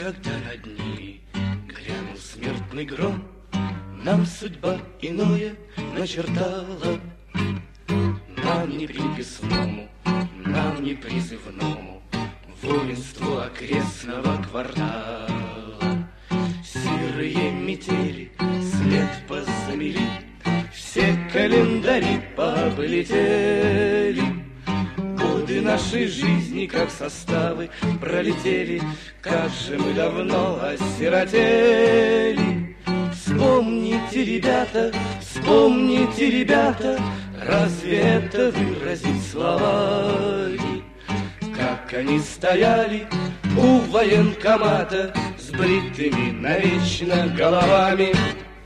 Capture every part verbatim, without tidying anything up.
когда над ними грянул смертный гром, нам судьба иное начертала. Нам не приписному, нам не призывному воинству окрестного квартала. Серые метели след позамели, все календари полетели. Годы нашей жизни, как составы, пролетели, как же мы давно осиротели. Вспомните, ребята, вспомните, ребята, разве это выразить словами? Как они стояли у военкомата с бритыми навечно головами.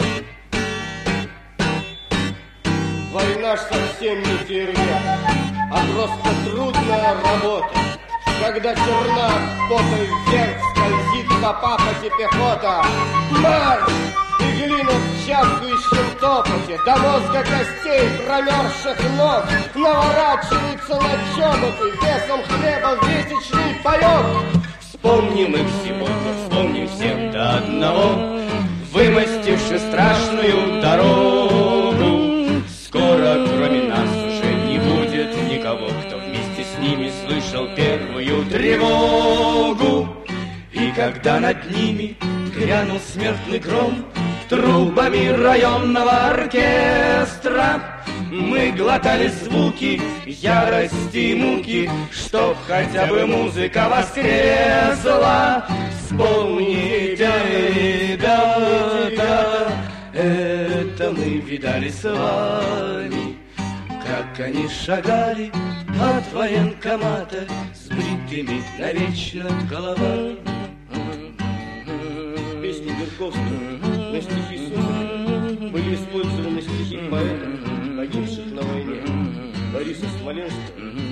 Война ж совсем не фейерверк, а просто трудная работа, когда черна пота вверх скользит по папоте пехота. Марш! И глина в чавкающем топоте, до мозга костей промерзших ног наворачивается на чоботы весом хлеба в месячный паёк. Вспомним их сегодня, вспомним всех до одного, вымостивши страшную дорогу. Скоро кроме нас уже не будет никого, кто вместе с ними слышал первую тревогу. И когда над ними грянул смертный гром трубами районного оркестра, мы глотали звуки ярости и муки, чтоб хотя бы музыка воскресла. Вспомните, ребята, это мы видали с вами, как они шагали от военкомата с бритыми навечно головами. Песни Гурковского на стихи Соболева были использованы стихи поэтов, погибших на войне: Бориса Смоленского,